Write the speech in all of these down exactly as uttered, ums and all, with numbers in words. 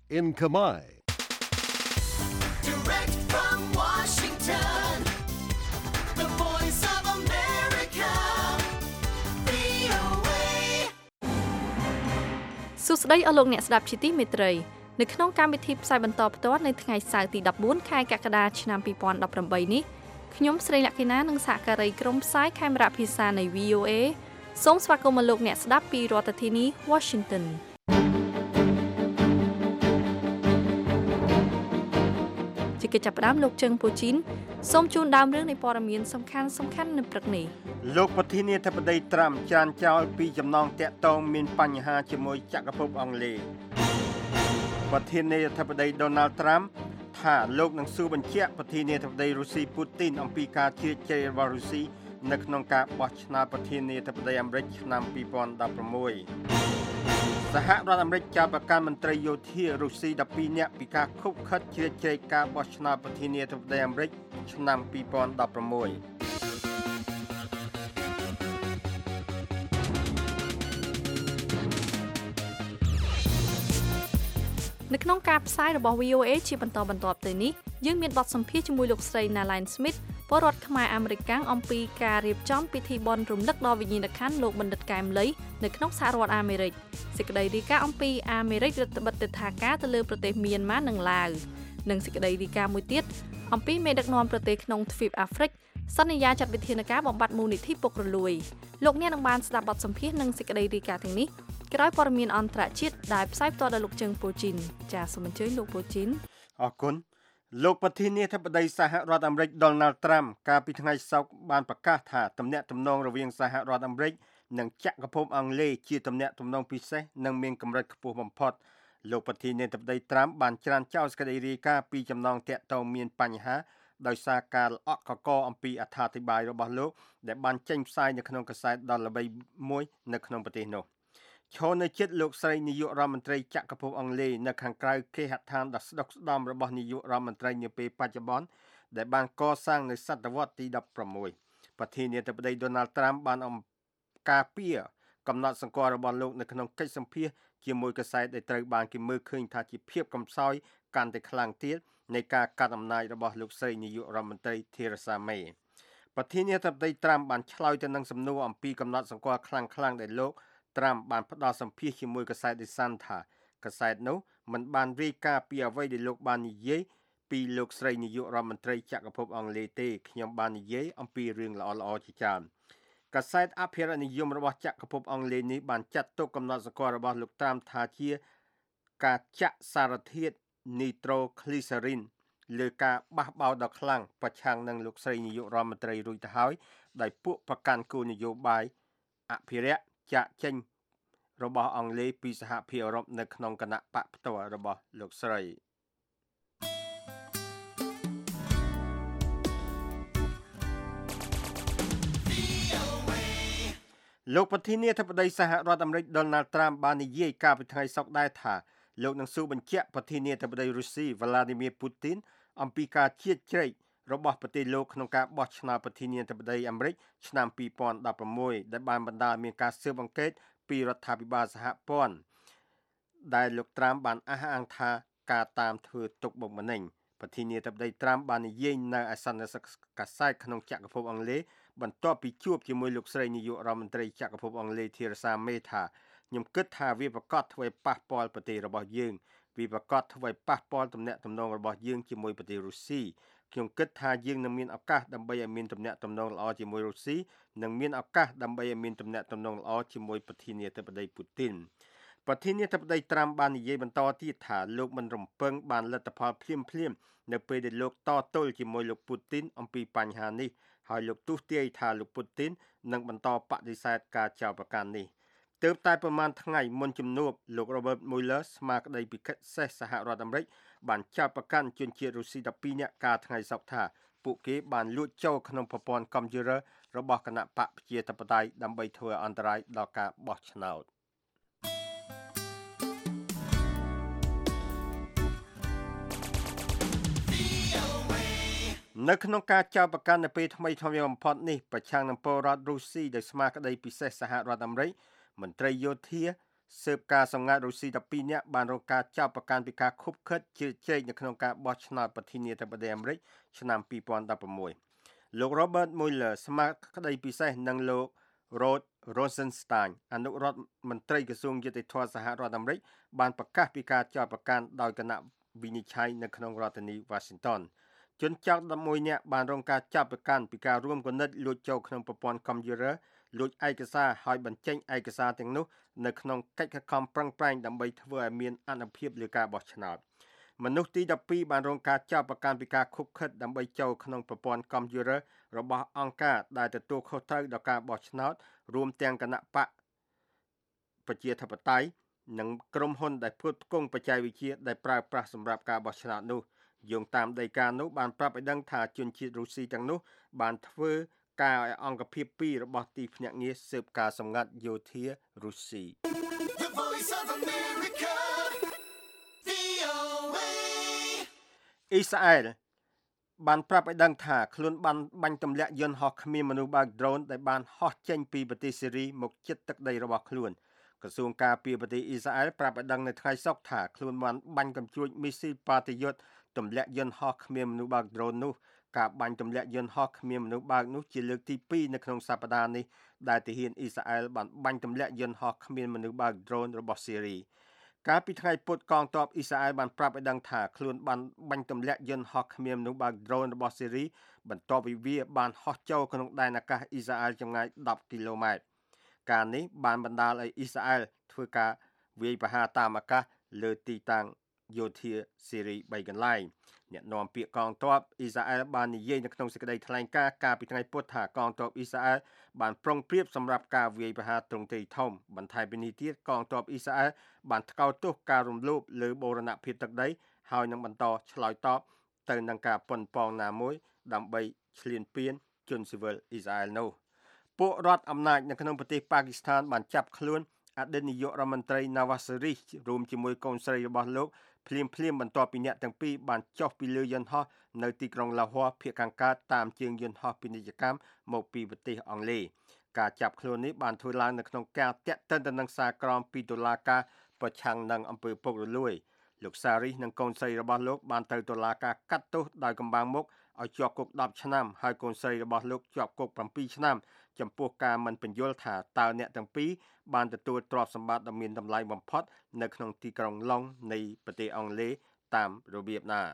in Khmer. Direct from Washington, the voice of America, វី អូ เอសួស្តីអស់លោកអ្នកស្ដាប់ជាទីមេត្រីនៅក្នុងកម្មវិធីផ្សាយបន្តផ្ទាល់នៅថ្ងៃសៅរ៍ទី14ខែកក្កដាឆ្នាំ2018នេះខ្ញុំស្រីលក្ខិណានិងសហការីក្រុមផ្សាយខេមរៈភាសានៃ វី អូ เอ សូមស្វាគមន៍មកលោកអ្នកស្ដាប់ពីរដ្ឋធានី Washington ជាកិច្ចចាប់ផ្ដើមលោកជឹងពូជីនសូមជូនដើមរឿងនៃព័ត៌មានសំខាន់សំខាន់នៅព្រឹកនេះលោកប្រធានាធិបតីត្រាំចានចោលពីចំណងតាក់ទងមានបញ្ហាជាមួយចក្រភពអង់គ្លេសប្រធានាធិបតី Donald Trump ថាលោកនឹងស៊ើបបញ្ជាក់ប្រធានាធិបតីរុស្ស៊ី Putin អំពីការជ្រៀតជ្រែករបស់រុស្ស៊ីនៅក្នុងការបោះឆ្នោតប្រធានាធិបតីអាមេរិកឆ្នាំ2016សហរដ្ឋអាមេរិកចោទប្រកាន់មន្ត្រីយោធារុស្ស៊ី12នាក់ពីការខុបខិតជ្រៀតជ្រែកការបោះឆ្នោតប្រធានាធិបតីអាមេរិកឆ្នាំ2016 នៅក្នុងការផ្សាយរបស់ វី អូ เอ ជាបន្តបន្ទាប់ទៅនេះយើងមានបទសម្ភាសន៍ជាមួយលោកស្រី Nalain Smith ពលរដ្ឋខ្មែរអាមេរិកកាំងអំពីការរៀបចំពិធីបុណ្យរំលឹកដល់វិញ្ញាណក្ខន្ធលោកបណ្ឌិតកែមលីនៅក្នុងសហរដ្ឋអាមេរិកសេចក្តីរាយការណ៍អំពីអាមេរិករដ្ឋបិទទិដ្ឋាការទៅលើប្រទេសមីយ៉ាន់ម៉ានិងឡាវនិងសេចក្តីរាយការណ៍មួយទៀតអំពីមេដឹកនាំប្រទេសក្នុងទ្វីបអាហ្វ្រិកសន្យាចាត់វិធានការបំបត្តិមូលនិធិពុករលួយលោកអ្នកនឹងបានស្ដាប់បទសម្ភាសន៍និងសេចក្តីរាយការណ៍ទាំងនេះក្រោយព័ត៌មានអន្តរជាតិដែលផ្សាយផ្ទាល់ដោយលោកជើងពូជីនចាសសូមអញ្ជើញលោកពូជីនអរគុណលោកប្រធានាធិបតីសហរដ្ឋអាមេរិក Donald Trump កាលពីថ្ងៃសុក្របានប្រកាសថាទំនាក់ទំនងរវាងសហរដ្ឋអាមេរិកនិងចក្រភពអង់គ្លេសជាទំនាក់ទំនងពិសេសនិងមានកម្រិតខ្ពស់បំផុតលោកប្រធានាធិបតី Trump បានច្រានចោលសេចក្តីរាយការណ៍ពីចំណងតាក់ទងមានបញ្ហាដោយសារការល្អក់កកអំពីអត្ថាធិប្បាយរបស់លោកដែលបានចេញផ្សាយនៅក្នុងកាសែតដ៏ល្បីមួយនៅក្នុងប្រទេសនោះឈរនៅជិតលោកស្រីនាយករដ្ឋមន្ត្រីចក្រភពអង់គ្លេសនៅខាងក្រៅគេហដ្ឋានដ៏ស្ដុកស្ដំរបស់នាយករដ្ឋមន្ត្រីនាពេលបច្ចុប្បន្នដែលបានកសាងនៅសតវត្សទី16ប្រធានាធិបតី Donald Trump បានអំការពារកំណត់សម្គាល់របស់លោកនៅក្នុងកិច្ចសម្ភាសន៍ជាមួយកាសែតដែលត្រូវបានគេមើលឃើញថាជាភាពកំសោយកាន់តែខ្លាំងទៀតនៃការកាត់អំណាចរបស់លោកស្រីនាយករដ្ឋមន្ត្រី Theresa May ប្រធានាធិបតី Trump បានឆ្លើយទៅនឹងសំណួរអំពីកំណត់សម្គាល់ខ្លាំងៗដែលលោកTrump បានផ្ដល់សម្ភាសន៍ជាមួយកាសែត The Sun ថាកាសែតនោះមិនបានរាយការណ៍ពីអ្វីដែលលោកបាននិយាយពីលោកស្រីនាយករដ្ឋមន្ត្រីចក្រភពអង់គ្លេសទេខ្ញុំបាននិយាយអំពីរឿងល្អៗជាច្រើនកាសែតអភិរក្សនិយមរបស់ចក្រភពអង់គ្លេសនេះបានចាត់ទុកកំណត់សម្គាល់របស់លោក Trump ថាជាការចាក់សារធាតុ Nitroglycerin លើការបះបោរដ៏ខ្លាំងប្រឆាំងនឹងលោកស្រីនាយករដ្ឋមន្ត្រីរួចទៅហើយដោយពួកប្រកាន់គោលនយោបាយអភិរក្សចាក់ចេញរបស់អង់គ្លេសពីសហភាពអឺរ៉ុបនៅក្នុងគណៈបកផ្ទាល់របស់លោកស្រីលោកប្រធានាធិបតីសហរដ្ឋអាមេរិក Donald Trump បាននិយាយកាលពីថ្ងៃសុក្រដែរថាលោកនឹងស៊ើបបញ្ជាក់ប្រធានាធិបតីរុស្ស៊ី Vladimir Putin អំពីការជ្រៀតជ្រែករបស់ប្រទេសលោកក្នុងការបោះឆ្នោតប្រធានាធិបតីអាមេរិកឆ្នាំ2016ដែលបានបណ្ដាលមានការស៊ើបអង្កេតពីរដ្ឋាភិបាលសហព័ន្ធដែលលោក Trump បានអះអាងថាការតាមធ្វើទុកបុកម្នេញប្រធានាធិបតី Trump បាននិយាយនៅឯសន្និសីទកាសែតក្នុងចក្រភពអង់គ្លេសបន្ទាប់ពីជួបជាមួយលោកស្រីនាយករដ្ឋមន្ត្រីចក្រភពអង់គ្លេស Theresa May ថាខ្ញុំគិតថាវាប្រកាសធ្វើឲ្យប៉ះពាល់ប្រទេសរបស់យើងវាប្រកាសធ្វើឲ្យប៉ះពាល់ទំនាក់ទំនងរបស់យើងជាមួយប្រទេសរុស្ស៊ីខ្ញុំគិតថាយើងនឹងមានឱកាសដើម្បីឲ្យមានទំនាក់ទំនងល្អជាមួយរុស្ស៊ីនិងមានឱកាសដើម្បីឲ្យមានទំនាក់ទំនងល្អជាមួយប្រធានាធិបតីពូទីនប្រធានាធិបតី Trump បាននិយាយបន្តទៀតថាលោកមិនរំពឹងបានលទ្ធផលភ្លាមៗនៅពេលដែលលោកតទល់ជាមួយលោកពូទីនអំពីបញ្ហានេះហើយលោកទស្សន៍ទាយថាលោកពូទីននឹងបន្តបដិសេធការចោទប្រកាន់នេះទើបតែប្រមាណថ្ងៃមុនជំនួបលោក Robert Mueller ស្មារតីពិសេសសហរដ្ឋអាមេរិកបានចោទប្រកាន់ជនជាតិរុស្ស៊ី12នាក់កាលថ្ងៃសុក្រថាពួកគេបានលួចចូលក្នុងប្រព័ន្ធកុំព្យូទ័ររបស់គណៈបកប្រជាធិបតេយ្យដើម្បីធ្វើអន្តរាយដល់ការបោះឆ្នោតនៅក្នុងការចោទប្រកាន់នៅពេលថ្មីថ្មីបំផុតនេះប្រឆាំងនឹងពលរដ្ឋរុស្ស៊ីដោយស្មារតីពិសេសសហរដ្ឋអាមេរិកមន្ត្រីយោធាស៊ើបការសម្ងាត់រុស្ស៊ីដប់ពីរនាក់បានរងការចាប់ប្រកាន់ពីការខុបខិតជឿជែកនៅក្នុងការបោះឆ្នោតប្រធានាធិបតីអាមេរិកឆ្នាំពីរពាន់ដប់ប្រាំមួយលោក Robert Mueller ស្មារតីពិសេសនិងលោក Rod Rosenstein អនុរដ្ឋមន្ត្រីក្រសួងយុតិធម៌សហរដ្ឋអាមេរិកបានប្រកាសពីការចាប់ប្រកាន់ដោយគណៈវិនិច្ឆ័យនៅក្នុងរដ្ឋធានី Washington ជនចោទដប់មួយនាក់បានរងការចាប់ប្រកាន់ពីការរួមគំនិតលួចចូលក្នុងប្រព័ន្ធកុំព្យូទ័រលួចឯកសារហើយបញ្ចេញឯកសារទាំងនោះនៅក្នុងកិច្ចខំប្រឹងប្រែងដើម្បីធ្វើឲ្យមានអនុភាពលើការបោះឆ្នោតមនុស្សទីដប់ពីរបានរងការចាប់ប្រកាន់ពីការខុបខិតដើម្បីចូលក្នុងប្រព័ន្ធកុំព្យូទ័ររបស់អង្គការដែលទទួលខុសត្រូវដល់ការបោះឆ្នោតរួមទាំងគណៈបកប្រជាធិបតេយ្យនិងក្រុមហ៊ុនដែលផ្គត់ផ្គង់បច្ចេកវិទ្យាដែលប្រើប្រាស់សម្រាប់ការបោះឆ្នោតនោះយោងតាមដីកានោះបានប្រាប់ឲ្យដឹងថាជនជាតិរុស្ស៊ីទាំងនោះបានធ្វើការឲ្យអង្គភាពពីររបស់ទីភ្នាក់ងារស៊ើបការសម្ងាត់យោធារុស្ស៊ី The Voice of America, វី អូ เอអ៊ីស្រាអែលបានប្រាប់ឲ្យដឹងថាខ្លួនបានបាញ់ទម្លាក់យន្តហោះគ្មានមនុស្សបើក drone ដែលបានហោះចេញពីប្រទេសសេរីមកជិតទឹកដីរបស់ខ្លួនក្រសួងការពារប្រទេសអ៊ីស្រាអែលប្រាប់ឲ្យដឹងនៅថ្ងៃសុក្រថាខ្លួនបានបាញ់កំជ្រួចមីស៊ីលបាល់ទយុទ្ធទម្លាក់យន្តហោះគ្មានមនុស្សបើក drone នោះការបាញ់ទម្លាក់យន្តហោះគ្មានមនុស្សបើកនោះជាលើកទីពីរនៅក្នុងសប្តាហ៍នេះដែលទាហានអ៊ីស្រាអែលបានបាញ់ទម្លាក់យន្តហោះគ្មានមនុស្សបើក drone របស់សេរីកាលពីថ្ងៃពុធកងទ័ពអ៊ីស្រាអែលបានប្រាប់ឲ្យដឹងថាខ្លួនបានបាញ់ទម្លាក់យន្តហោះគ្មានមនុស្សបើក drone របស់សេរីបន្ទាប់ពីវាបានហោះចូលក្នុងដែនអាកាសអ៊ីស្រាអែលចម្ងាយដប់គីឡូម៉ែត្រការនេះបានបណ្ដាលឲ្យអ៊ីស្រាអែលធ្វើការវាយប្រហារតាមអាកាសលើទីតាំងយោធាសេរីបីកន្លែងអ្នកនាំពាក្យកងទ័ពអ៊ីស្រាអែលបាននិយាយនៅក្នុងសេចក្តីថ្លែងការណ៍កាលពីថ្ងៃពុធថាកងទ័ពអ៊ីស្រាអែលបានប្រុងប្រៀបសម្រាប់ការវាយប្រហារទ្រង់ទ្រាយធំបន្ថែមពីនេះទៀតកងទ័ពអ៊ីស្រាអែលបានថ្កោលទោសការរំលោភលើបូរណភាពទឹកដីហើយនឹងបន្តឆ្លើយតបទៅនឹងការប៉ុនប៉ងណាមួយដើម្បីឈ្លានពានជនស៊ីវិលអ៊ីស្រាអែលនោះពួករដ្ឋអំណាចនៅក្នុងប្រទេសប៉ាគីស្ថានបានចាប់ខ្លួនអតីតនាយករដ្ឋមន្ត្រី Nawaz Sharif រួមជាមួយកូនស្រីរបស់លោកភ្លាមភ្លាមបន្ទាប់ពីអ្នកទាំងពីរបានចុះពីលើយន្តហោះនៅទីក្រុងឡាហ័រភាគខាងកើតតាមជើងយន្តហោះពាណិជ្ជកម្មមកពីប្រទេសអង់គ្លេសការចាប់ខ្លួននេះបានធ្វើឡើងនៅក្នុងការតាក់ទិនទៅនឹងសារក្រមពីតុលាការប្រឆាំងនឹងអំពើពុករលួយលោក Sharif និងកូនស្រីរបស់លោកបានទៅតុលាការកាត់ទោសដោយកំបាំងមុខឲ្យជាប់គុកដប់ឆ្នាំហើយកូនស្រីរបស់លោកជាប់គុកប្រាំពីរឆ្នាំចំពោះការមិនពន្យល់ថាតើអ្នកទាំងពីរបានទទួលទ្រព្យសម្បត្តិដ៏មានតម្លៃបំផុតនៅក្នុងទីក្រុងឡុងនៃប្រទេសអង់គ្លេសតាមរបៀបណា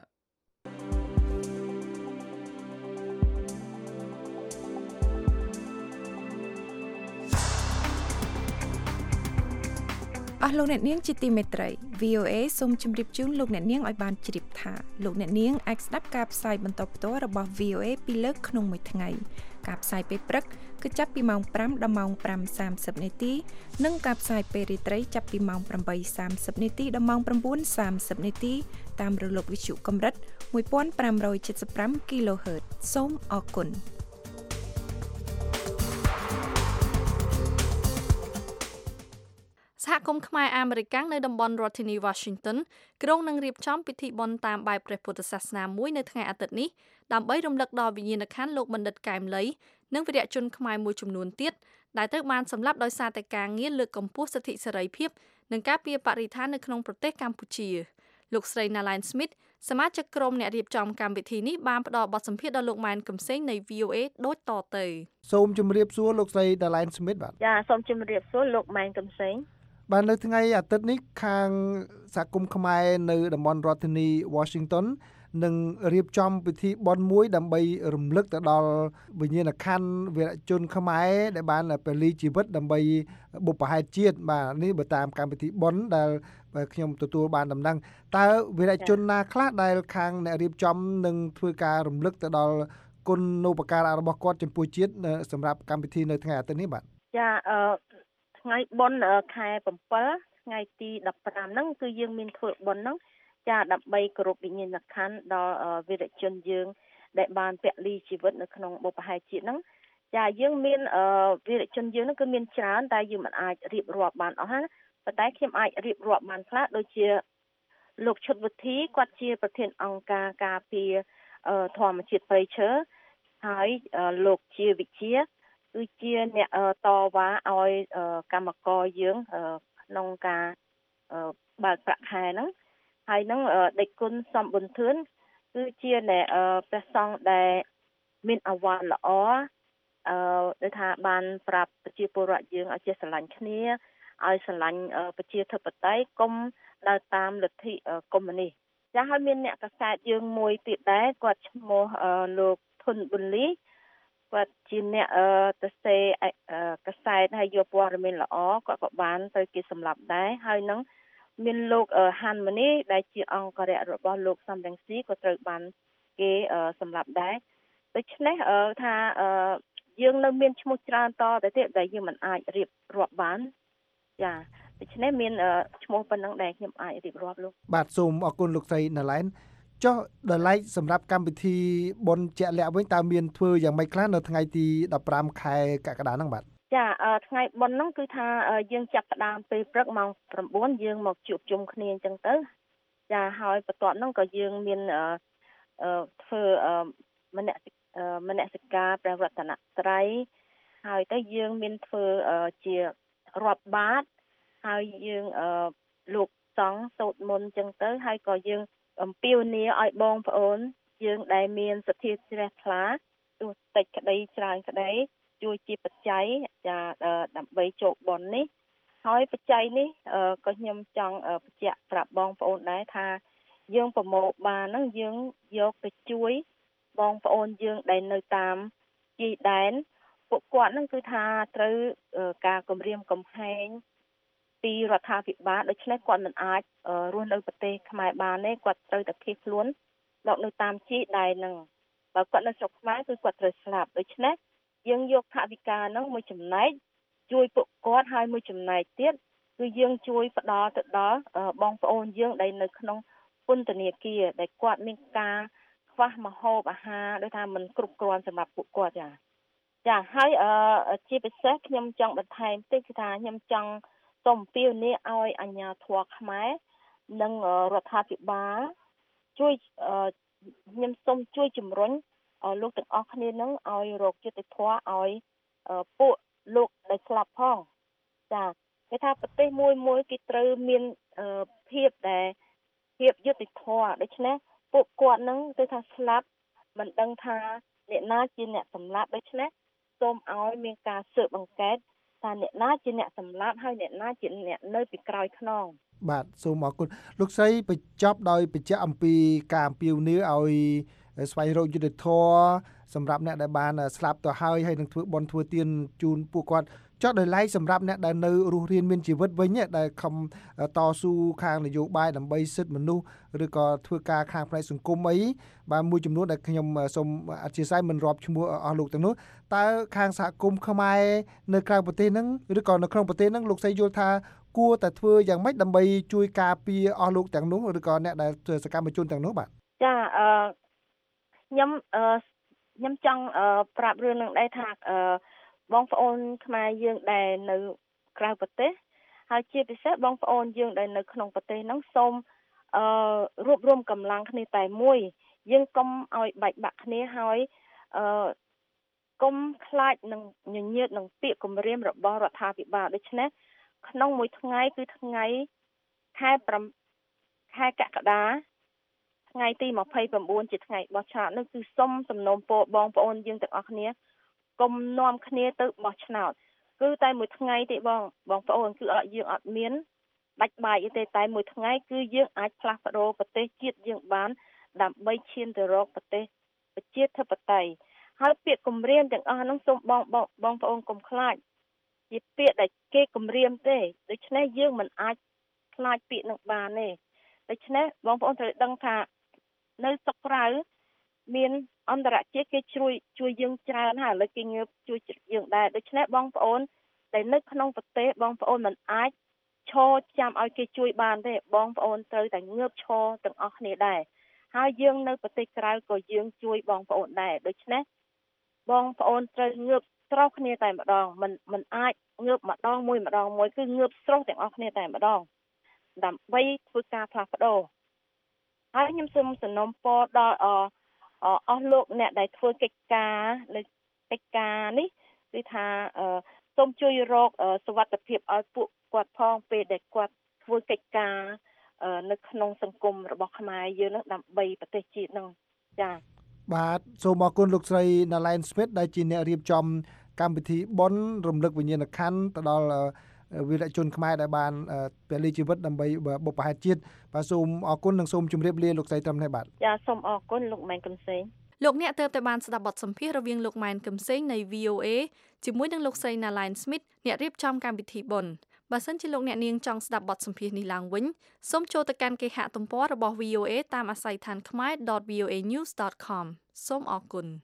អស់លោកអ្នកនាងជាទីមេត្រី វី អូ เอ សូមជម្រាបជូនលោកអ្នកនាងឲ្យបានជ្រាបថាលោកអ្នកនាងអាចស្ដាប់ការផ្សាយបន្តផ្ទាល់របស់ វី អូ เอ ពីរលើកក្នុងមួយថ្ងៃការផ្សាយពេលព្រឹកគឺចាប់ពីម៉ោងប្រាំដល់ម៉ោងប្រាំសាមសិបនាទីនិងការផ្សាយពេលរាត្រីចាប់ពីម៉ោងប្រាំបីសាមសិបនាទីដល់ម៉ោងប្រាំបួនសាមសិបនាទីតាមរលកវិទ្យុកម្រិតមួយពាន់ប្រាំរយសិបប្រាំ kHz សូមអរគុណសហគមន៍ខ្មែរអាមេរិកនៅតំបន់រដ្ឋធានី Washington ក្រុងនឹងរៀបចំពិធីបុណ្យតាមបែបព្រះពុទ្ធសាសនាមួយនៅថ្ងៃអាទិត្យនេះដើម្បីរំលឹកដល់វិញ្ញាណក្ខន្ធលោកបណ្ឌិតកែមលីនិងវីរៈជនខ្មែរមួយចំនួនទៀតដែលត្រូវបានសម្លាប់ដោយសារតែការងារលើកកម្ពស់សិទ្ធិសេរីភាពនិងការពារបរិស្ថាននៅក្នុងប្រទេសកម្ពុជាលោកស្រី Nalain Smith សមាជិកក្រុមអ្នករៀបចំកម្មវិធីនេះបានផ្ដល់បទសម្ភាសន៍ដល់លោកម៉ែនកំសែងនៃ វី អូ เอ ដូចតទៅសូមជម្រាបសួរលោកស្រី Nalain Smith បាទចាសូមជម្រាបសួរលោកម៉ែនកំសែងបាននៅថ្ងៃអាទិត្យនេះខាងសហគមន៍ខ្មែរនៅតំបន់រដ្ឋធានី Washington នឹងរៀបចំពិធីបុណ្យមួយដើម្បីរំលឹកទៅដល់វិញ្ញាណក្ខន្ធវីរៈជនខ្មែរដែលបានពលីជីវិតដើម្បីបុព្វហេតុជាតិបាទនេះបើតាមកម្មវិធីបុណ្យដែលខ្ញុំទទួលបានដំណឹងតើវីរៈជនណាខ្លះដែលខាងអ្នករៀបចំនឹងធ្វើការរំលឹកទៅដល់គុណូបការៈរបស់គាត់ចំពោះជាតិសម្រាប់កម្មវិធីនៅថ្ងៃអាទិត្យនេះបាទចាអឺថ្ងៃបុណ្យខែbảyថ្ងៃទីដប់ប្រាំហ្នឹងគឺយើងមានធ្វើបុណ្យហ្នឹងចាដើម្បីគោរពវិញ្ញាណក្ខន្ធដល់វីរៈជនយើងដែលបានពលីជីវិតនៅក្នុងបុព្វហេតុជាតិហ្នឹងចាយើងមានវីរៈជនយើងហ្នឹងគឺមានច្រើនតែយើងមិនអាចរៀបរាប់បានអស់ណាប៉ុន្តែខ្ញុំអាចរៀបរាប់បានខ្លះដូចជាលោកឈុតវិធីគាត់ជាប្រធានអង្គការការពារធម្មជាតិព្រៃឈើហើយលោកជាវិជាគឺជាអ្នកតវ៉ាឲ្យកម្មករយើងក្នុងការបើកប្រាក់ខែហ្នឹងហើយហ្នឹងដេចគុណសំប៊ុនធឿនគឺជាដែលព្រះសង្ឃដែលមានអាវ៉ាន់ល្អអឺដូចថាបានប្រាប់ប្រជាពលរដ្ឋយើងឲ្យចេះស្រឡាញ់គ្នាឲ្យស្រឡាញ់ប្រជាធិបតេយ្យកុំដើរតាមលទ្ធិកុម្មុយនីសចា៎ហើយមានអ្នកកសែតយើងមួយទៀតដែរគាត់ឈ្មោះលោកធុនប៊ុនលីគាត់ជាអ្នកទៅសេកសែតហើយយកព័ត៌មានល្អគាត់ក៏បានទៅគេសម្លាប់ដែរហើយនឹងមានលោកហាន់ម៉ានីដែលជាអង្គរៈរបស់លោកសំរងស៊ីក៏ត្រូវបានគេសម្លាប់ដែរដូច្នេះថាយើងនៅមានឈ្មោះច្រើនតទៅទៀតដែលយើងមិនអាចរៀបរាប់បានចាដូច្នេះមានឈ្មោះប៉ុណ្ណឹងដែលខ្ញុំអាចរៀបរាប់លោកបាទសូមអរគុណលោកស្រីណាឡែនចុះដល់ឡែកសម្រាប់កម្មវិធីបុណ្យជាក់លាក់វិញតើមានធ្វើយ៉ាងម៉េចខ្លះនៅថ្ងៃទីដប់ប្រាំខែកក្កដាហ្នឹងបាទចាថ្ងៃបុណ្យហ្នឹងគឺថាយើងចាប់ផ្ដើមពេលព្រឹកម៉ោងប្រាំបួនយើងមកជួបជុំគ្នាអញ្ចឹងទៅចាហើយបន្ទាប់ហ្នឹងក៏យើងមានធ្វើមនសិមនសិការព្រះរតនត្រ័យហើយទៅយើងមានធ្វើជារាប់បាតហើយយើងលោកសង្ឃសូត្រមន្តអញ្ចឹងទៅហើយក៏យើងអំពាវនាវឲ្យបងប្អូនយើងដែលមានសទ្ធាជ្រះថ្លាទោះតិចក្តីច្រើនក្តីជួយជាបច្ច័យចាដើម្បីចូលបុណ្យនេះហើយបច្ច័យនេះក៏ខ្ញុំចង់បញ្ជាក់ប្រាប់បងប្អូនដែរថាយើងប្រមូលបានហ្នឹងយើងយកទៅជួយបងប្អូនយើងដែលនៅតាមជីដែនពួកគាត់ហ្នឹងគឺថាត្រូវការគម្រាមកំហែងពីរដ្ឋាភិបាលដូច្នេះគាត់មិនអាចរស់នៅប្រទេសខ្មែរបានទេគាត់ត្រូវតែភៀសខ្លួនមកនៅតាមជីដែនហ្នឹងបើគាត់នៅស្រុកខ្មែរគឺគាត់ត្រូវស្លាប់ដូច្នេះយើងយកថវិកាហ្នឹងមួយចំណែកជួយពួកគាត់ហើយមួយចំណែកទៀតគឺយើងជួយផ្ដល់ទៅដល់បងប្អូនយើងដែលនៅក្នុងពន្ធនាគារដែលគាត់មានការខ្វះម្ហូបអាហារដោយថាមិនគ្រប់គ្រាន់សម្រាប់ពួកគាត់ចាចាហើយជាពិសេសខ្ញុំចង់បន្ថែមតិចគឺថាខ្ញុំចង់សូមអំពាវនាវឲ្យអាជ្ញាធរខ្មែរនិងរដ្ឋាភិបាលជួយខ្ញុំសូមជួយជំរុញលោកទាំងអស់គ្នានឹងឲ្យរកយុត្តិធម៌ឲ្យពួកលោកដែលស្លាប់ផងចាគេថាប្រទេសមួយមួយគេត្រូវមានភាពដែលភាពយុត្តិធម៌ដូច្នេះពួកគាត់នឹងគឺថាស្លាប់មិនដឹងថាអ្នកណាជាអ្នកសម្លាប់ដូច្នេះសូមឲ្យមានការស៊ើបអង្កេតថាអ្នកណាជាអ្នកសម្លាប់ហើយអ្នកណាជាអ្នកនៅពីក្រោយខ្នងបាទសូមអរគុណលោកស្រីបញ្ចប់ដោយបញ្ជាក់អំពីការអំពាវនាវឲ្យស្វែងរកយុត្តិធម៌សម្រាប់អ្នកដែលបានស្លាប់ទៅហើយហើយនឹងធ្វើបុណ្យធ្វើទានជូនពួកគាត់ចុះដោយឡែកសម្រាប់អ្នកដែលនៅរស់រានមានជីវិតវិញដែលខំតស៊ូខាងនយោបាយដើម្បីសិទ្ធិមនុស្សឬក៏ធ្វើការខាងផ្នែកសង្គមអីបាទមួយចំនួនដែលខ្ញុំសូមអធិស្ឋានមិនរាប់ឈ្មោះអស់លោកទាំងនោះតើខាងសហគមន៍ខ្មែរនៅក្រៅប្រទេសហ្នឹងឬក៏នៅក្នុងប្រទេសហ្នឹងលោកស្រីយល់ថាគួរតែធ្វើយ៉ាងម៉េចដើម្បីជួយការពារអស់លោកទាំងនោះឬក៏អ្នកដែលសកម្មជនទាំងនោះបាទចាអឺខ្ញុំអឺខ្ញុំចង់ប្រាប់រឿងនឹងដែរថាអឺបងប្អូនខ្មែរយើងដែលនៅក្រៅប្រទេសហើយជាពិសេសបងប្អូនយើងដែលនៅក្នុងប្រទេសហ្នឹងសូមអឺរួបរวมកម្លាំងគ្នាតែមួយយើងកុំឲ្យបែកបាក់គ្នាហើយអឺកុំខ្លាចនឹងញញើតនឹងពាក្យគំរាមរបស់រដ្ឋាភិបាលដូច្នេះក្នុងមួយថ្ងៃគឺថ្ងៃខែ5ខែកក្កដាថ្ងៃទីម្ភៃប្រាំបួនជាថ្ងៃបោះឆ្នោតនោះគឺសូមសំណូមពរបងប្អូនយើងទាំងអស់គ្នាកុំនាំគ្នាទៅបោះឆ្នោតគឺតែមួយថ្ងៃទេបងបងប្អូនគឺយើងអត់មានដាច់បាយទេតែមួយថ្ងៃគឺយើងអាចផ្លាស់ប្ដូរប្រទេសជាតិយើងបានដើម្បីឈានទៅរកប្រទេសប្រជាធិបតេយ្យហើយពាក្យគម្រាមទាំងអស់ហ្នឹងសូមបងបងប្អូនកុំខ្លាចជាពាក្យដែលគេគម្រាមទេដូច្នេះយើងមិនអាចខ្លាចពាក្យនឹងបានទេដូច្នេះបងប្អូនត្រូវដឹងថានៅស្រុកក្រៅមានអន្តរជាតិគេជួយជួយយើងច្រើនហើយឥឡូវគេងើបជួយយើងដែរដូច្នេះបងប្អូនដែលនៅក្នុងប្រទេសបងប្អូនមិនអាចឈរចាំឲ្យគេជួយបានទេបងប្អូនត្រូវតែងើបឈរទាំងអស់គ្នាដែរហើយយើងនៅប្រទេសក្រៅក៏យើងជួយបងប្អូនដែរដូច្នេះបងប្អូនត្រូវងើបស្រុះគ្នាតែម្ដងមិនមិនអាចងើបម្ដងមួយម្ដងមួយគឺងើបស្រុះទាំងអស់គ្នាតែម្ដងដើម្បីធ្វើការផ្លាស់ប្ដូរហើយខ្ញុំសូមសំណូមពរដល់អអស់លោកអ្នកដែលធ្វើកិច្ចការលើកិច្ចការនេះគឺថាសូមជួយរកសុវត្ថិភាពឲ្យពួកគាត់ផងពេលដែលគាត់ធ្វើកិច្ចការនៅក្នុងសង្គមរបស់ខ្មែរយើងនឹងដើម្បីប្រទេសជាតិនឹងចា៎បាទសូមអរគុណលោកស្រី Nalain Smith ដែលជាអ្នករៀបចំកម្មវិធីបុណ្យរំលឹកវិញ្ញាណក្ខន្ធទៅដល់វីរជនខ្មែរដែលបានពលីជីវិតដើម្បីបុព្វហេតុជាតិបាទសូមអរគុណនិងសូមជម្រាបលាលោកស្រីត្រឹមនេះបាទចាសូមអរគុណលោកម៉ែនកំសែងលោកអ្នកទើបតែបានស្ដាប់បទសម្ភាសន៍រវាងលោកម៉ែនកំសែងនៃ វី អូ เอ ជាមួយនឹងលោកស្រី Nalain Smith អ្នករៀបចំកម្មវិធីបុណ្យបើសិនជាលោកអ្នកនាងចង់ស្ដាប់បទសម្ភាសន៍នេះឡើងវិញសូមចូលទៅកាន់គេហទំព័ររបស់ វី អូ เอ តាមអាស័យដ្ឋាន khmae dot v o a news dot com សូមអរគុណ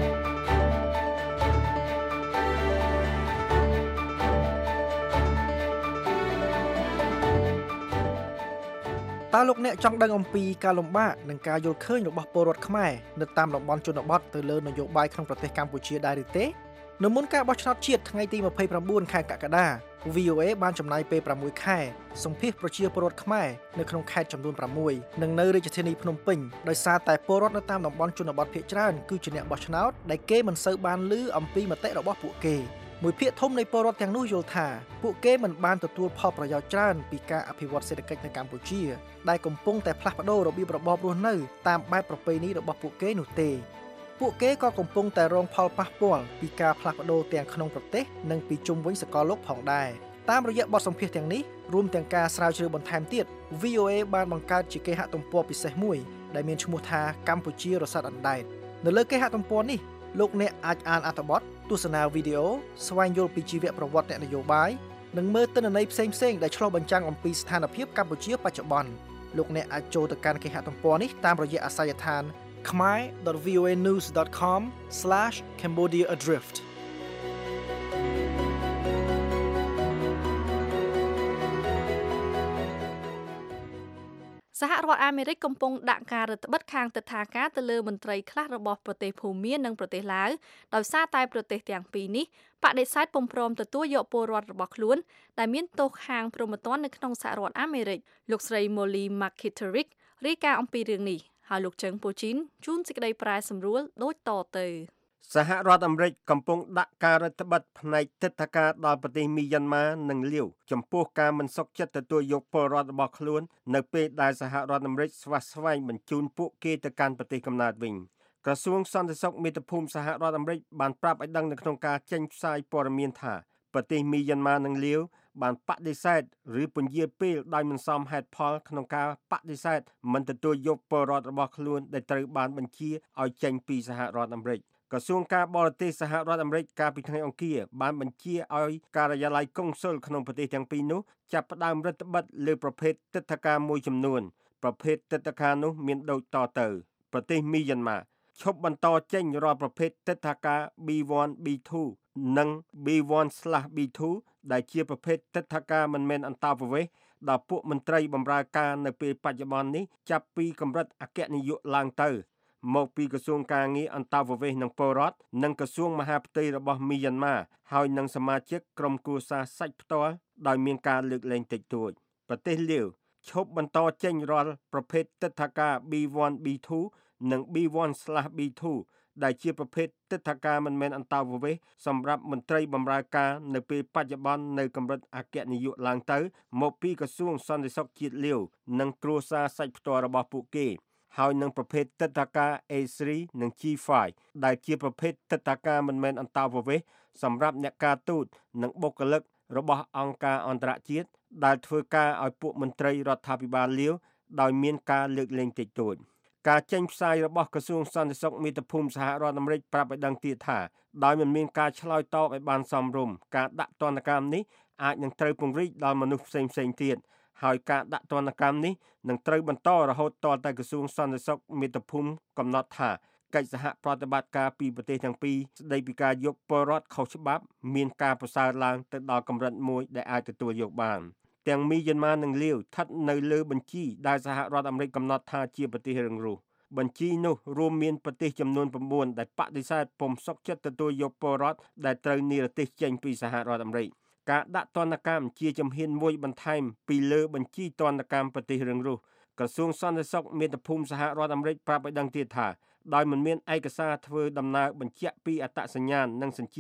តើលោកអ្នកចង់ដឹងអំពីការលំបាកនិងការយល់ឃើញរបស់ពលរដ្ឋខ្មែរនៅតាមតំបន់ជនបទទៅលើនយោបាយក្នុងប្រទេសកម្ពុជាដែរឬទេនៅមុនការបោះឆ្នោតជាតិថ្ងៃទីម្ភៃប្រាំបួនខែកក្កដា វី អូ เอ បានចំណាយពេលប្រាំមួយខែសម្ភាសប្រជាពលរដ្ឋខ្មែរនៅក្នុងខេត្តចំនួនប្រាំមួយនិងនៅរាជធានីភ្នំពេញដោយសារតែពលរដ្ឋនៅតាមតំបន់ជនបទភាគច្រើនគឺជាអ្នកបោះឆ្នោតដែលគេមិនសូវបានឮអំពីមតិរបស់ពួកគេមួយភាគធំនៃពលរដ្ឋទាំងនោះយល់ថាពួកគេមិនបានទទួលផលប្រយោជន៍ច្រើនពីការអភិវឌ្ឍសេដ្ឋកិច្ចនៅកម្ពុជាដែលកំពុងតែផ្លាស់ប្ដូររបៀបរបបរស់នៅតាមបែបប្រពៃណីរបស់ពួកគេនោះទេពួកគេក៏កំពុងតែរងផលប៉ះពាល់ពីការផ្លាស់ប្ដូរទាំងក្នុងប្រទេសនិងពីជុំវិញសកលលោកផងដែរតាមរយៈបទសម្ភាសន៍ទាំងនេះរួមទាំងការស្រាវជ្រាវបន្ថែមទៀត វី អូ เอ បានបង្កើតជាគេហទំព័រពិសេសមួយដែលមានឈ្មោះថាកម្ពុជារស័តអណ្ដែតនៅលើគេហទំព័រនេះលោកអ្នកអាចអានអត្ថបទទស្សនាវីដេអូស្វែងយល់ពីជីវប្រវត្តិអ្នកនយោបាយនិងមើលទិន្នន័យផ្សេងៗដែលឆ្លុះបញ្ចាំងអំពីស្ថានភាពកម្ពុជាបច្ចុប្បន្នលោកអ្នកអាចចូលទៅកាន់គេហទំព័រនេះតាមរយៈអាស័យដ្ឋាន khmae dot v o a news dot com slash cambodia adrift សហរដ្ឋអាមេរិកកំពុងដាក់ការរឹតបន្តឹងខាងទិដ្ឋាការទៅលើមន្ត្រីខ្លះរបស់ប្រទេសភូមានិងប្រទេសឡាវដោយសារតែប្រទេសទាំងពីរនេះបដិសេធពុំព្រមទទួលយកពលរដ្ឋរបស់ខ្លួនដែលមានទោសខាងព្រហ្មទណ្ឌនៅក្នុងសហរដ្ឋអាមេរិកលោកស្រី Molly McKitterick រាយការណ៍អំពីរឿងនេះហើយលោកជើងពូជីនជូនសេចក្តីប្រែសម្រួលដូចតទៅសហរដ្ឋអាមេរិកកំពុងដាក់ការរដ្ឋបတ်ផ្នែកទិដ្ឋាការដល់ប្រទេសមីយ៉ាន់ម៉ានិងលាវចំពោះការមិនសុខចិត្តទទួលយកពលរដ្ឋរបស់ខ្លួននៅពេលដែលសហរដ្ឋអាមេរិកស្វាស្វែងបញ្ជូនពួកគេទៅកាន់ប្រទេសកំណើតវិញក្រសួងសន្តិសុខមាតុភូមិសហរដ្ឋអាមេរិកបានប្រាប់ឲ្យដឹងនៅក្នុងការចេញផ្សាយព័ត៌មានថាប្រទេសមីយ៉ាន់ម៉ានិងលាវបានបដិសេធឬពន្យាពេលដោយមិនសមហេតុផលក្នុងការបដិសេធមិនទទួលយកពលរដ្ឋរបស់ខ្លួនដែលត្រូវបានបញ្ជាឲ្យចេញពីសហរដ្ឋអាមេរិកក្រសួងការបរទេសសហរដ្ឋអាមេរិកកាលពីថ្ងៃអង្គារបានបញ្ជាឲ្យការិយាល័យកុងស៊ុលក្នុងប្រទេសទាំងពីរនោះចាប់ផ្ដើមរដ្ឋបတ်លើប្រភេទទិដ្ឋាការមួយចំនួនប្រភេទទិដ្ឋាការនោះមានដូចតទៅប្រទេសមីយ៉ាន់ម៉ាឈប់បន្តចេញរាល់ប្រភេទទិដ្ឋាការ ប៊ី one ប៊ី two និង ប៊ី one slash ប៊ី two ដែលជាប្រភេទទិដ្ឋាការមិនមែនអន្តោប្រវេសន៍ដល់ពួកមន្ត្រីបម្រើការនៅពេលបច្ចុប្បន្ននេះចាប់ពីកម្រិតអគ្គនាយកឡើងទៅមកពីក្រសួងការងារអន្តោប្រវេសន៍និងពលរដ្ឋនិងក្រសួងមហាផ្ទៃរបស់មីយ៉ាន់ម៉ាហើយនិងសមាជិកក្រុមគ្រួសារសាច់ផ្ទាល់ដោយមានការលើកលែងតិចតួចប្រទេសលាវឈប់បន្តចេញរាល់ប្រភេទទិដ្ឋាការ ប៊ី one ប៊ី two និង ប៊ី one slash ប៊ី two ដែលជាប្រភេទទិដ្ឋាការមិនមែនអន្តោប្រវេសន៍សម្រាប់មន្ត្រីបម្រើការនៅពេលបច្ចុប្បន្ននៅកម្រិតអគ្គនាយកឡើងទៅមកពីក្រសួងសន្តិសុខជាតិលាវនិងគ្រួសារសាច់ផ្ទាល់របស់ពួកគេហើយនឹងប្រភេទទិដ្ឋាការ A three និង G five ដែលជាប្រភេទទិដ្ឋាការមិនមែនអន្តោប្រវេសន៍សម្រាប់អ្នកការទូតនិងបុគ្គលិករបស់អង្គការអន្តរជាតិដែលធ្វើការឲ្យពួកមន្ត្រីរដ្ឋាភិបាលលាវដោយមានការលើកលែងតិចតួចការចេញផ្សាយរបស់ក្រសួងសន្តិសុខមាតុភូមិសហរដ្ឋអាមេរិកប្រាប់ឲ្យដឹងទៀតថាដោយមិនមានការឆ្លើយតបឲ្យបានសមរម្យការដាក់ទណ្ឌកម្មនេះអាចនឹងត្រូវពង្រីកដល់មនុស្សផ្សេងៗទៀតហើយការដាក់ទណ្ឌកម្មនេះនឹងត្រូវបន្តរហូតតតែក្រសួងសន្តិសុខមាតុភូមិកំណត់ថាកិច្ចសហប្រតិបត្តិការពីប្រទេសទាំងពីរស្ដីពីការយកពលរដ្ឋខុសច្បាប់មានការប្រសើរឡើងទៅដល់កម្រិតមួយដែលអាចទទួលយកបានទាំងមីយ៉ាន់ម៉ានិងលាវស្ថិតនៅលើបញ្ជីដែលសហរដ្ឋអាមេរិកកំណត់ថាជាប្រទេសរងគ្រោះបញ្ជីនោះរួមមានប្រទេសចំនួនnineដែលបដិសេធពុំសុខចិត្តទទួលយកពលរដ្ឋដែលត្រូវនិរទេសចេញពីសហរដ្ឋអាមេរិកការដាក់ទណ្ឌកម្មជាជំហានមួយបន្ថែមពីលើបញ្ជីទណ្ឌកម្មប្រទេសរងគ្រោះក្រសួងសន្តិសុខមាតុភូមិសហរដ្ឋអាមេរិកប្រាប់ឲ្យដឹងទៀតថាដោយមិនមានឯកសារធ្វើដំណើរបញ្ជាក់ពីអត្តសញ្ញាណនិងសញ្ជាតិ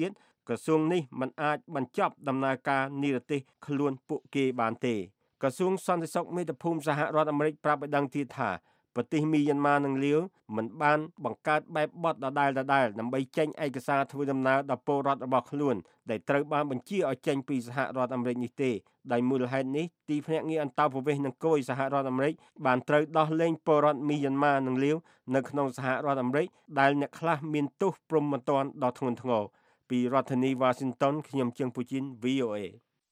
ក្រសួងនេះមិនអាចបញ្ចប់ដំណើរការនិរទេសខ្លួនពួកគេបានទេក្រសួងសន្តិសុខមាតុភូមិសហរដ្ឋអាមេរិកប្រាប់ឲ្យដឹងទៀតថាប្រទេសមីយ៉ាន់ម៉ានិងលាវមិនបានបង្កើតបែបបទដដែលៗដើម្បីចេញឯកសារធ្វើដំណើរដល់ពលរដ្ឋរបស់ខ្លួនដែលត្រូវបានបញ្ជាឲ្យចេញពីសហរដ្ឋអាមេរិកនេះទេដោយមូលហេតុនេះទីភ្នាក់ងារអន្តោប្រវេសន៍និងគយសហរដ្ឋអាមេរិកបានត្រូវដោះលែងពលរដ្ឋមីយ៉ាន់ម៉ានិងលាវនៅក្នុងសហរដ្ឋអាមេរិកដែលអ្នកខ្លះមានទោសព្រហ្មទណ្ឌដ៏ធ្ងន់ធ្ងរពីរដ្ឋធានី Washington ខ្ញុំជើងពូជីន V O A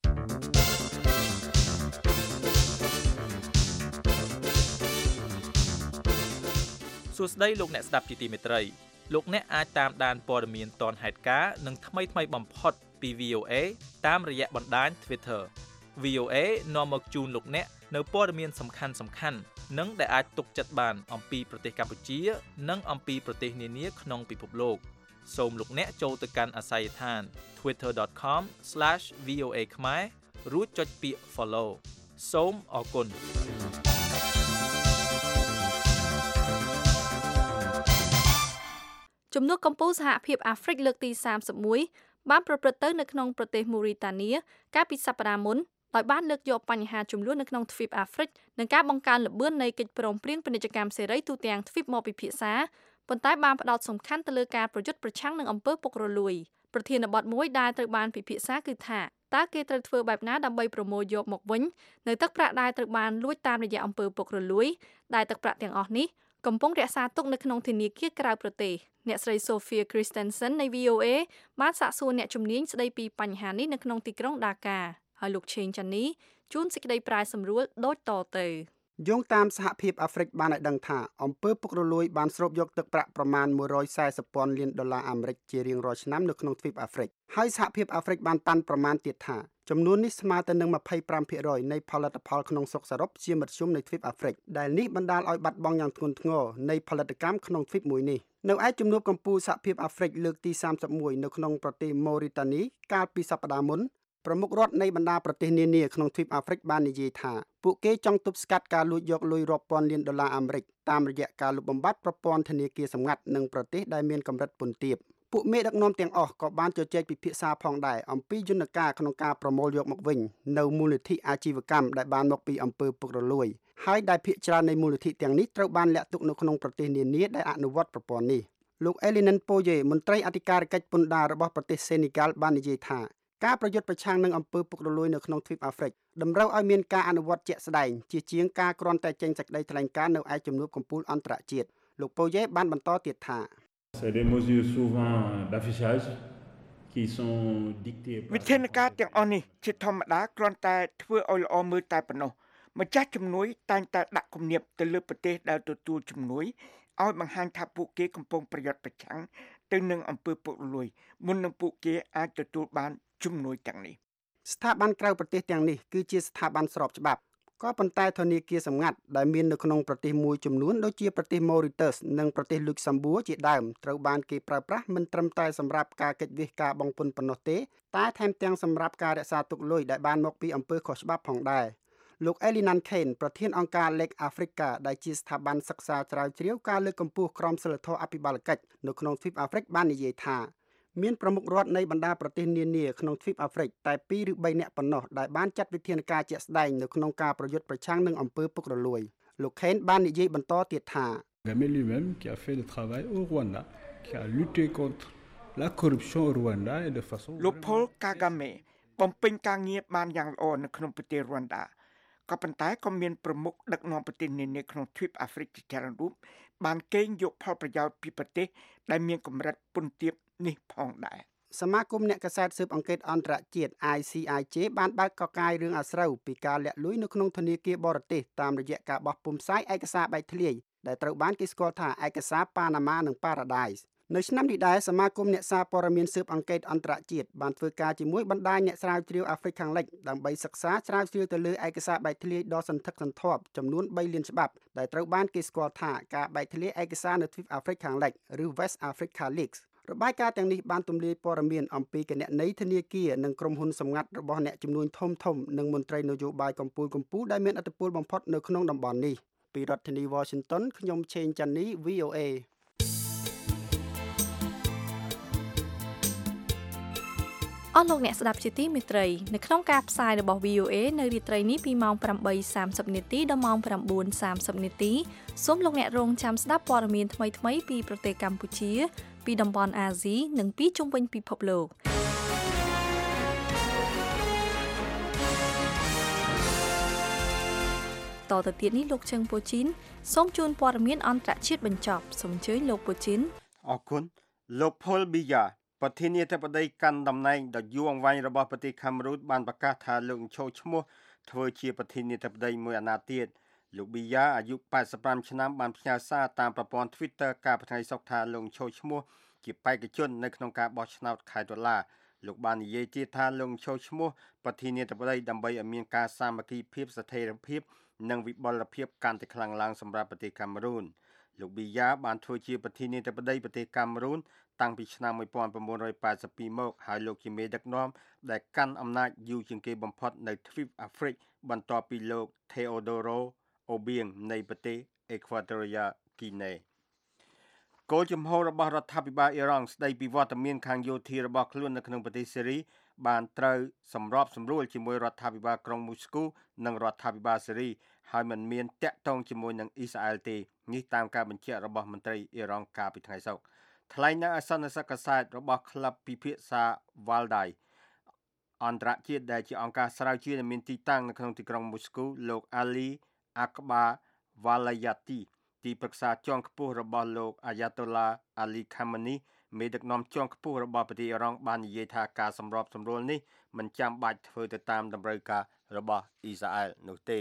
សួស្តីលោកអ្នកស្ដាប់ជាទីមេត្រីលោកអ្នកអាចតាមដានព័ត៌មានទាន់ហេតុការណ៍និងថ្មីថ្មីបំផុតពី V O A តាមរយៈបណ្ដាញ Twitter V O A នាំមកជូនលោកអ្នកនៅព័ត៌មានសំខាន់សំខាន់និងដែលអាចទុកចិត្តបានអំពីប្រទេសកម្ពុជានិងអំពីប្រទេសនានាក្នុងពិភពលោកសូមលោកអ្នកចូលទៅកាន់អាសយដ្ឋាន twitter dot com slash v o a khmer រួចចុចពាក្យ follow សូមអរគុណជំនួបកម្ពុជាសហភាពអាហ្វ្រិកលើកទីសាមសិបមួយបានប្រព្រឹត្តទៅនៅក្នុងប្រទេសមូរីតានីកាលពីសប្តាហ៍មុនដោយបានលើកយកបញ្ហាចំនួននៅក្នុងទ្វីបអាហ្វ្រិកនិងការបង្កើនល្បឿននៃកិច្ចព្រមព្រៀងពាណិជ្ជកម្មសេរីទូទាំងទ្វីបមកពិភាក្សាប៉ុន្តែបានផ្ដោតសំខាន់ទៅលើការប្រយុទ្ធប្រឆាំងនឹងអំពើពុករលួយប្រធានបទមួយដែលត្រូវបានពិភាក្សាគឺថាតើគេត្រូវធ្វើបែបណាដើម្បីប្រមូលយកមកវិញនៅទឹកប្រាក់ដែលត្រូវបានលួចតាមរយៈអំពើពុករលួយដែលទឹកប្រាក់ទាំងអស់នេះកំពុងរក្សាទុកនៅក្នុងធនាគារក្រៅប្រទេសអ្នកស្រី Sophia Christensen នៃ V O A បានសាកសួរអ្នកជំនាញស្ដីពីបញ្ហានេះនៅក្នុងទីក្រុងដាកាហើយលោក Cheng Chani ជួនសេចក្តីប្រាយសម្រួលដូចតទៅយោងតាមសហភាពអាហ្វ្រិកបានឲ្យដឹងថាអំពើពុករលួយបានស្រូបយកទឹកប្រាក់ប្រមាណមួយរយសែសិបពាន់លានដុល្លារអាមេរិកជារៀងរាល់ឆ្នាំនៅក្នុងទ្វីបអាហ្វ្រិកហើយសហភាពអាហ្វ្រិកបានប៉ាន់ប្រមាណទៀតថាចំនួននេះស្មើទៅនឹង ยี่สิบห้าเปอร์เซ็นต์ នៃផលិតផលក្នុងស្រុកសរុបជាមធ្យមនៃទ្វីបអាហ្វ្រិកដែលនេះបណ្ដាលឲ្យបាត់បង់យ៉ាងធ្ងន់ធ្ងរនៃផលិតកម្មក្នុងទ្វីបមួយនេះនៅឯជំនួបកម្ពុជាសហភាពអាហ្វ្រិកលើកទីសាមសិបមួយនៅក្នុងប្រទេសម៉ូរីតានីកាលពីសប្តាហ៍មុនប្រមុខរដ្ឋនៃបណ្ដាប្រទេសនានាក្នុងទ្វីបអាហ្វ្រិកបាននិយាយថាពួកគេចង់ទប់ស្កាត់ការលួចយកលុយរាប់ពាន់លានដុល្លារអាមេរិកតាមរយៈការលុបបំបាត់ប្រព័ន្ធធនាគារសម្ងាត់និងប្រទេសដែលមានកម្រិតពន្ធទាបពួកមេដឹកនាំទាំងអស់ក៏បានជជែកពិភាក្សាផងដែរអំពីយន្តការក្នុងការប្រមូលយកមកវិញនៅមូលនិធិអាជីវកម្មដែលបានមកពីអំពើពុករលួយហើយដែលភាគច្រើននៃមូលនិធិទាំងនេះត្រូវបានលាក់ទុកនៅក្នុងប្រទេសនានាដែលអនុវត្តប្រព័ន្ធនេះលោក Elinen Poye មន្ត្រីអធិការកិច្ចពន្ធដាររបស់ប្រទេសសេនីហ្គាល់បាននិយាយថាការប្រយុទ្ធប្រឆាំងនឹងអំពើពុករលួយនៅក្នុងទ្វីបអាហ្វ្រិកតម្រូវឲ្យមានការអនុវត្តជាក់ស្ដែងជាជាងការគ្រាន់តែចេញសេចក្តីថ្លែងការណ៍នៅឯជំនួបកំពូលអន្តរជាតិលោក Poye បានបន្តទៀតថា C'est des mesures souvent d'affichage qui sont dictées par វិធានការទាំងអស់នេះជាធម្មតាគ្រាន់តែធ្វើឲ្យល្អមើលតែប៉ុណ្ណោះម្ចាស់ជំនួយតែងតែដាក់គំនាបទៅលើប្រទេសដែលទទួលជំនួយឲ្យបង្ហាញថាពួកគេកំពុងប្រយុទ្ធប្រឆាំងទៅនឹងអំពើពុករលួយមុននឹងពួកគេអាចទទួលបានជំនួយទាំងនេះស្ថាប័នក្រៅប្រទេសទាំងនេះគឺជាស្ថាប័នស្របច្បាប់ក៏ប៉ុន្តែធនាគារសម្ងាត់ដែលមាននៅក្នុងប្រទេសមួយចំនួនដូចជាប្រទេស Mauritius និងប្រទេស Luxembourg ជាដើមត្រូវបានគេប្រើប្រាស់មិនត្រឹមតែសម្រាប់ការកិច្ចវេះការបង់ពន្ធប៉ុណ្ណោះទេតែថែមទាំងសម្រាប់ការរក្សាទុកលុយដែលបានមកពីអំពើខុសច្បាប់ផងដែរលោក Elinan Kane ប្រធានអង្គការ Lake Africa ដែលជាស្ថាប័នសិក្សាស្រាវជ្រាវការលើកកម្ពស់ក្រមសីលធម៌អភិបាលកិច្ចនៅក្នុងទ្វីបអាហ្វ្រិកបាននិយាយថាមានប្រមុខរដ្ឋនៃបណ្ដាប្រទេសនានាក្នុងទ្វីបអាហ្វ្រិកតែពីរឬបីនាក់ប៉ុណ្ណោះដែលបានចាត់វិធានការជាក់ស្ដែងនៅក្នុងការប្រយុទ្ធប្រឆាំងនឹងអំពើពុករលួយលោក Kane បាននិយាយបន្តទៀតថា Kagame lui-même qui a fait le travail au Rwanda qui a lutté contre la corruption au Rwanda et de façon លោក Paul Kagame បំពេញការងារបានយ៉ាងល្អនៅក្នុងប្រទេស Rwanda ក៏ប៉ុន្តែក៏មានប្រមុខដឹកនាំប្រទេសនានាក្នុងទ្វីបអាហ្វ្រិកជាច្រើនរូបបានកេងយកផលប្រយោជន៍ពីប្រទេសដែលមានកម្រិតពន្ធទាបនេះផងដែរសមាគមអ្នកកាសែតស៊ើបអង្កេតអន្តរជាតិ I C I J បានបើកកកាយរឿងអាស្រូវពីការលាក់លុយនៅក្នុងធនាគារបរទេសតាមរយៈការបោះពុម្ពផ្សាយឯកសារបែកធ្លាយដែលត្រូវបានគេស្គាល់ថាឯកសារ Panama និង Paradise នៅឆ្នាំនេះដែរសមាគមអ្នកសារព័ត៌មានស៊ើបអង្កេតអន្តរជាតិបានធ្វើការជាមួយបណ្ដាញអ្នកស្រាវជ្រាវអាហ្វ្រិកខាងលិចដើម្បីសិក្សាស្រាវជ្រាវទៅលើឯកសារបែកធ្លាយដ៏សន្ធឹកសន្ធាប់ចំនួនបីលានច្បាប់ដែលត្រូវបានគេស្គាល់ថាការបែកធ្លាយឯកសារនៅទ្វីបអាហ្វ្រិកខាងលិចឬ West Africa Leaks របាយការណ៍ទាំងនេះបានទម្លាយព័ត៌មានអំពីគណនីធនាគារនិងក្រុមហ៊ុនសម្ងាត់របស់អ្នកចំនួនធំធំនិងមន្ត្រីនយោបាយកម្ពុជាកម្ពុជាដែលមានឥទ្ធិពលបំផុតនៅក្នុងតំបន់នេះពីរដ្ឋធានី Washington ខ្ញុំឆេងចាន់នី V O A អស់លោកអ្នកស្ដាប់ជាទីមេត្រីនៅក្នុងការផ្សាយរបស់ វី អូ เอ នៅរាត្រីនេះពីម៉ោង ប្រាំបីសាមសិប នាទីដល់ម៉ោង ប្រាំបួនសាមសិប នាទីសូមលោកអ្នករងចាំស្ដាប់ព័ត៌មានថ្មីៗពីប្រទេសកម្ពុជាពីតំបន់អាស៊ីនិងពីជុំវិញពិភពលោកតទៅទៀតនេះលោកជឹងពូជីនសូមជូនព័ត៌មានអន្តរជាតិបញ្ចប់សូមអញ្ជើញលោកពូជីនអរគុណលោកផុលប៊ីយ៉ាប្រធានាធិបតីកាន់តំណែងដ៏យូរអង្វែងរបស់ប្រទេសកាមេរូនបានប្រកាសថាលោកចូលឈ្មោះធ្វើជាប្រធានាធិបតីមួយអាណត្តិទៀតលោកប៊ីយ៉ាអាយុប៉ែតសិបប្រាំឆ្នាំបានផ្ញើសារតាមប្រព័ន្ធ Twitter កាលពីថ្ងៃសុក្រថាលោកចូលឈ្មោះជាបេក្ខជននៅក្នុងការបោះឆ្នោតខែតុលាលោកបាននិយាយទៀតថាលោកចូលឈ្មោះប្រធានាធិបតីដើម្បីឲ្យមានការសាមគ្គីភាពស្ថិរភាពនិងវិបុលភាពកាន់តែខ្លាំងឡើងសម្រាប់ប្រទេសកាមេរូនលោកប៊ីយ៉ាបានធ្វើជាប្រធានាធិបតីប្រទេសកាមេរូនតាំងពីឆ្នាំmột nghìn chín trăm tám mươi haiមកហើយលោកជាមេដឹកនាំដែលកាន់អំណាចយូរជាងគេបំផុតនៅទ្វីបអាហ្វ្រិកបន្ទាប់ពីលោក Teodoro Obiang នៃប្រទេស Equatorial Guinea គោលជំហររបស់រដ្ឋាភិបាលអ៊ីរ៉ង់ស្ដីពីវត្តមានខាងយោធារបស់ខ្លួននៅក្នុងប្រទេសសេរីបានត្រូវសម្របសម្រួលជាមួយរដ្ឋាភិបាលក្រុងមូស្គូនិងរដ្ឋាភិបាលសេរីហើយមិនមានតាក់ទងជាមួយនឹងអ៊ីស្រាអែលទេនេះតាមការបញ្ជាក់របស់មន្ត្រីអ៊ីរ៉ង់កាលពីថ្ងៃសុក្រថ្លែងនៅអសន្និសីទកាសែតរបស់ក្លឹបពិភាក្សា Valdai អន្តរជាតិដែលជាអង្គការស្រាវជ្រាវដែលមានទីតាំងនៅក្នុងទីក្រុងមូស្គូលោក Ali Akbar Walayati ទីប្រឹក្សាជាន់ខ្ពស់របស់លោក Ayatollah Ali Khamenei មេដឹកនាំជាន់ខ្ពស់របស់ប្រទេសអ៊ីរ៉ង់បាននិយាយថាការសម្របសម្រួលនេះមិនចាំបាច់ធ្វើទៅតាមតម្រូវការរបស់អ៊ីស្រាអែលនោះទេ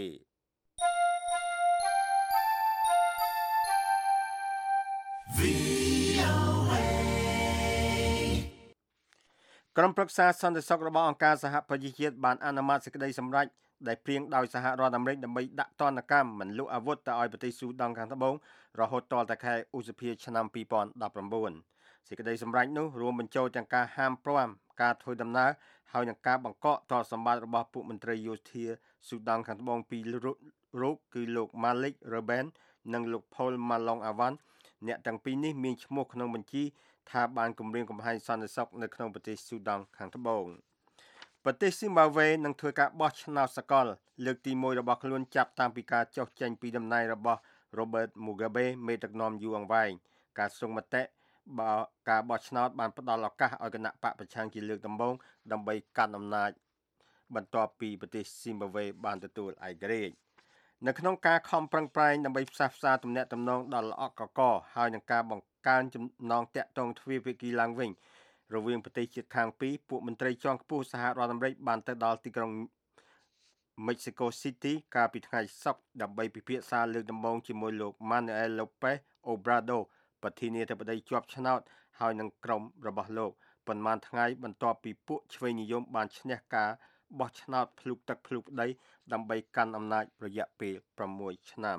ក្រុមប្រឹក្សាសន្តិសុខរបស់អង្គការសហប្រជាជាតិបានអនុម័តសេចក្តីសម្រេចដែលព្រៀងដោយសហរដ្ឋអាមេរិកដើម្បីដាក់ទណ្ឌកម្មមិនលុះអាវុធទៅឲ្យប្រទេសស៊ូដង់ខាងត្បូងរហូតដល់តែខែឧសភាឆ្នាំពីរពាន់ដប់ប្រាំបួនសេចក្តីសម្រេចនោះរួមបញ្ចូលទាំងការហាមប្រាមការធ្វើដំណើរហើយនឹងការបង្កកទ្រព្យសម្បត្តិរបស់ពួកមន្ត្រីយោធាស៊ូដង់ខាងត្បូងពីររូបគឺលោក Malik Reben និងលោក Paul Malong Awan អ្នកទាំងពីរនេះមានឈ្មោះក្នុងបញ្ជីថាបានគម្រាមកំហែងសន្តិសុខនៅក្នុងប្រទេសស៊ូដង់ខាងត្បូងប្រទេសស៊ីមបាវេនឹងធ្វើការបោះឆ្នោតសកលលើកទីមួយរបស់ខ្លួនចាប់តាំងពីការចុះចេញពីតំណែងរបស់ Robert Mugabe មេដឹកនាំយូរអង្វែងការសុំមតិបើការបោះឆ្នោតបានផ្ដល់ឱកាសឲ្យគណៈបកប្រឆាំងជាលើកដំបូងដើម្បីកាន់អំណាចបន្ទាប់ពីប្រទេសស៊ីមបាវេបានទទួលឯករាជ្យនៅក្នុងការខំប្រឹងប្រែងដើម្បីផ្សះផ្សាទំនាក់ទំនងដល់ល្អក់កកហើយនឹងការបង្កើនចំណងតាក់ទងទ្វេភាគីឡើងវិញរវាងប្រទេសជិតខាងពីរពួកមន្ត្រីជាន់ខ្ពស់សហរដ្ឋអាមេរិកបានទៅដល់ទីក្រុង Mexico City កាលពីថ្ងៃសុក្រដើម្បីពិភាក្សាលើកដំបូងជាមួយលោក Manuel Lopez Obrador ប្រធានាធិបតីជាប់ឆ្នោតហើយនឹងក្រុមរបស់លោកប៉ុន្មានថ្ងៃបន្ទាប់ពីពួកឆ្វេងនិយមបានឈ្នះការបោះឆ្នោតភ្លុកទឹកភ្លុកដីដើម្បីកាន់អំណាចរយៈពេលប្រាំមួយឆ្នាំ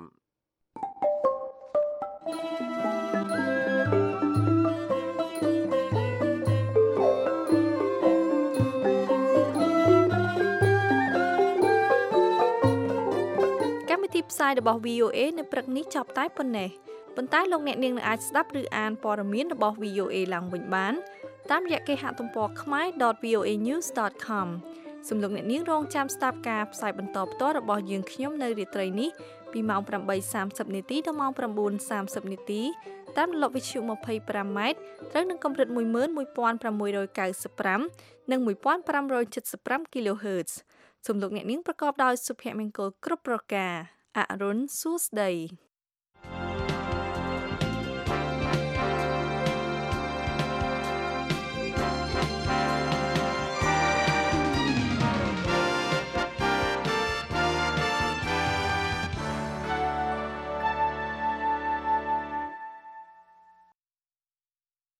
កម្មវិធីផ្សាយរបស់ វី អូ เอ នៅព្រឹកនេះចប់តែប៉ុណ្ណេះប៉ុន្តែលោកអ្នកនាងនឹងអាចស្ដាប់ឬអានព័ត៌មានរបស់ វី អូ เอ ឡើងវិញបានតាមរយៈគេហទំព័រ khmae dot v o a news dot com សូមលោកអ្នកនាងរងចាំស្ដាប់ការផ្សាយបន្តផ្ទាល់របស់យើងខ្ញុំនៅរាត្រីនេះពីម៉ោងប្រាំបីសាមសិបនាទីដល់ម៉ោងប្រាំបួនសាមសិបនាទីតាមរលកវិទ្យុ ម្ភៃប្រាំម៉ែត្រត្រូវនឹងកម្រិត មួយម៉ឺនមួយពាន់ប្រាំមួយរយកៅសិបប្រាំ និង មួយពាន់ប្រាំរយចិតសិបប្រាំ kHz សូមលោកអ្នកនាងប្រកបដោយសុភមង្គលគ្រប់ប្រការអរុនសួស្ដី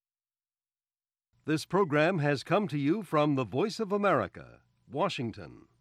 This program has come to you from the Voice of America, Washington.